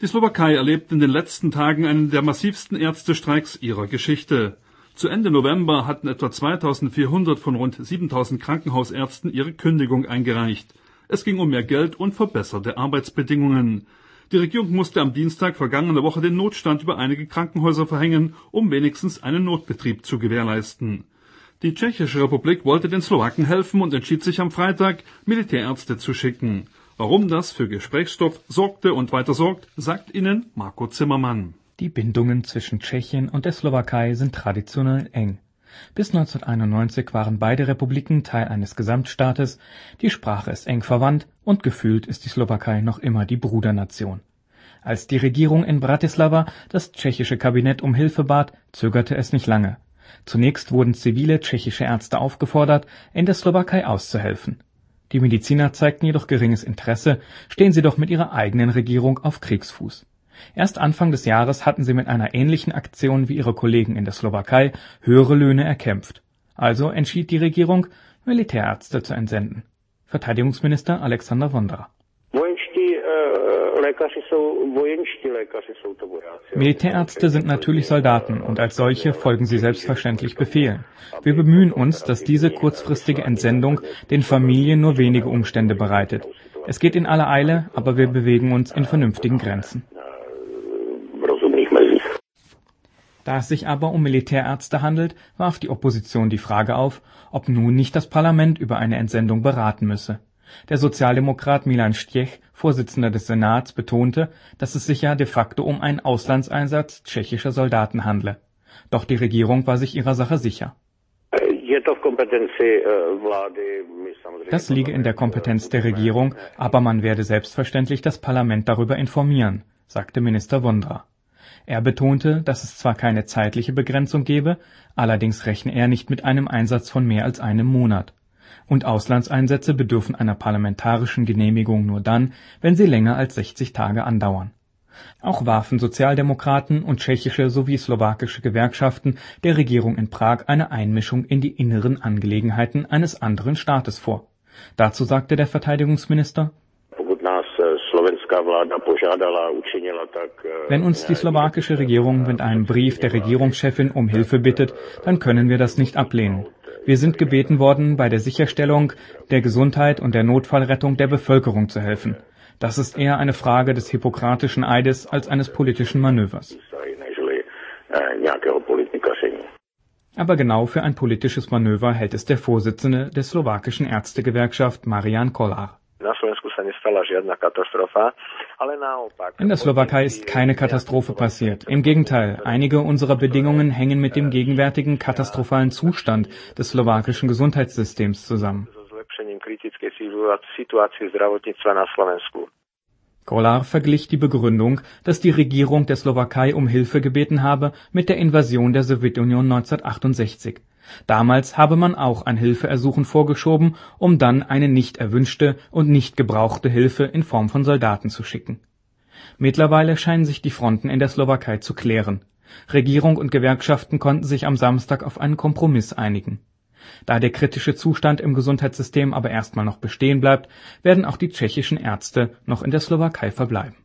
Die Slowakei erlebt in den letzten Tagen einen der massivsten Ärztestreiks ihrer Geschichte. Zu Ende November hatten etwa 2400 von rund 7000 Krankenhausärzten ihre Kündigung eingereicht. Es ging um mehr Geld und verbesserte Arbeitsbedingungen. Die Regierung musste am Dienstag vergangene Woche den Notstand über einige Krankenhäuser verhängen, um wenigstens einen Notbetrieb zu gewährleisten. Die Tschechische Republik wollte den Slowaken helfen und entschied sich am Freitag, Militärärzte zu schicken. Warum das für Gesprächsstoff sorgte und weiter sorgt, sagt Ihnen Marco Zimmermann. Die Bindungen zwischen Tschechien und der Slowakei sind traditionell eng. Bis 1991 waren beide Republiken Teil eines Gesamtstaates, die Sprache ist eng verwandt und gefühlt ist die Slowakei noch immer die Brudernation. Als die Regierung in Bratislava das tschechische Kabinett um Hilfe bat, zögerte es nicht lange. Zunächst wurden zivile tschechische Ärzte aufgefordert, in der Slowakei auszuhelfen. Die Mediziner zeigten jedoch geringes Interesse, stehen sie doch mit ihrer eigenen Regierung auf Kriegsfuß. Erst Anfang des Jahres hatten sie mit einer ähnlichen Aktion wie ihre Kollegen in der Slowakei höhere Löhne erkämpft. Also entschied die Regierung, Militärärzte zu entsenden. Verteidigungsminister Alexander Vondra. Militärärzte sind natürlich Soldaten und als solche folgen sie selbstverständlich Befehlen. Wir bemühen uns, dass diese kurzfristige Entsendung den Familien nur wenige Umstände bereitet. Es geht in aller Eile, aber wir bewegen uns in vernünftigen Grenzen. Da es sich aber um Militärärzte handelt, warf die Opposition die Frage auf, ob nun nicht das Parlament über eine Entsendung beraten müsse. Der Sozialdemokrat Milan Stech, Vorsitzender des Senats, betonte, dass es sich ja de facto um einen Auslandseinsatz tschechischer Soldaten handle. Doch die Regierung war sich ihrer Sache sicher. Das liege in der Kompetenz der Regierung, aber man werde selbstverständlich das Parlament darüber informieren, sagte Minister Vondra. Er betonte, dass es zwar keine zeitliche Begrenzung gebe, allerdings rechne er nicht mit einem Einsatz von mehr als einem Monat. Und Auslandseinsätze bedürfen einer parlamentarischen Genehmigung nur dann, wenn sie länger als 60 Tage andauern. Auch warfen Sozialdemokraten und tschechische sowie slowakische Gewerkschaften der Regierung in Prag eine Einmischung in die inneren Angelegenheiten eines anderen Staates vor. Dazu sagte der Verteidigungsminister: Wenn uns die slowakische Regierung mit einem Brief der Regierungschefin um Hilfe bittet, dann können wir das nicht ablehnen. Wir sind gebeten worden, bei der Sicherstellung der Gesundheit und der Notfallrettung der Bevölkerung zu helfen. Das ist eher eine Frage des hippokratischen Eides als eines politischen Manövers. Aber genau für ein politisches Manöver hält es der Vorsitzende der slowakischen Ärztegewerkschaft Marian Kollár. In der Slowakei ist keine Katastrophe passiert. Im Gegenteil, einige unserer Bedingungen hängen mit dem gegenwärtigen katastrophalen Zustand des slowakischen Gesundheitssystems zusammen. Kollár verglich die Begründung, dass die Regierung der Slowakei um Hilfe gebeten habe, mit der Invasion der Sowjetunion 1968. Damals habe man auch ein Hilfeersuchen vorgeschoben, um dann eine nicht erwünschte und nicht gebrauchte Hilfe in Form von Soldaten zu schicken. Mittlerweile scheinen sich die Fronten in der Slowakei zu klären. Regierung und Gewerkschaften konnten sich am Samstag auf einen Kompromiss einigen. Da der kritische Zustand im Gesundheitssystem aber erstmal noch bestehen bleibt, werden auch die tschechischen Ärzte noch in der Slowakei verbleiben.